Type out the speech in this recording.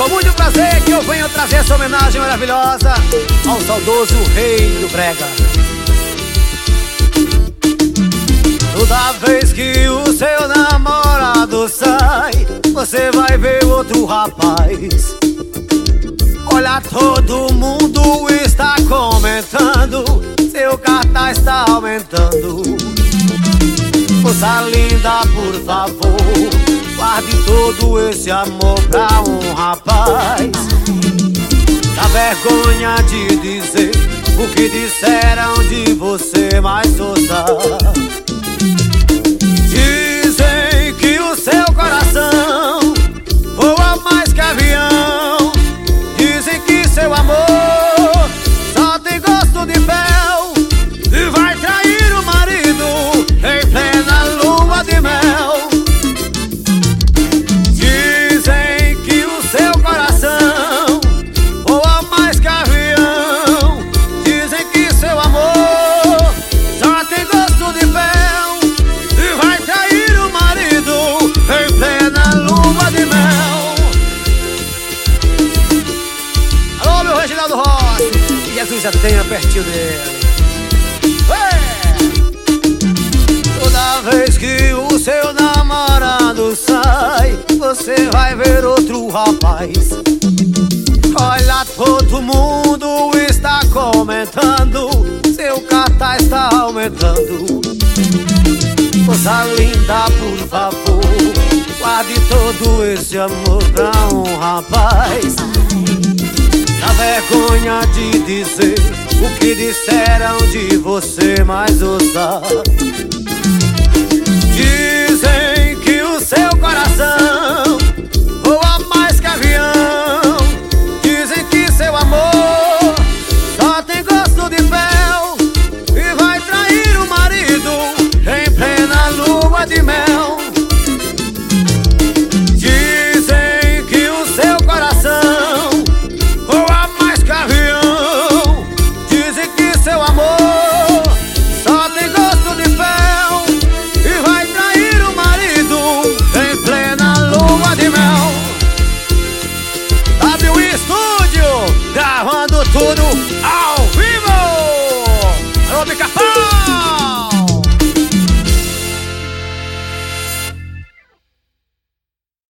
muito prazer que eu venho trazer essa homenagem maravilhosa ao saudoso rei do brega. Toda vez que o seu namorado sai, você vai ver outro rapaz. Olha, todo mundo está comentando, seu cartaz está aumentando. Moça linda, por favor, guarde todo esse amor pra um rapaz. Dá vergonha de dizer o que disseram de você, mas ouça. Dizem que o seu coração voa mais que avião. Dizem que seu amor só tem gosto de fel e vai trair o marido em plena lua de mel. Dizem que o seu coração voa mais que avião. Dizem que seu amor só tem gosto de fel e vai trair o marido em plena lua de mel. Alô, meu Reginaldo Rossi, que Jesus já tenha pertinho dele. Toda vez que o seu namorado sai, você vai ver outro rapaz. Olha, todo mundo está comentando, seu cartaz está aumentando. Moça linda, por favor, guarde todo esse amor pra um rapaz. Dá vergonha de dizer o que disseram de você, mas ouça. Dizem que o seu coração voa mais que avião. Dizem que seu amor só tem gosto de fel e vai trair o marido em plena lua de mel. Dizem que o seu coração voa mais que avião. Dizem que seu amor só tem gosto de fel e vai trair o marido em plena lua de mel. W Estúdio, gravando tudo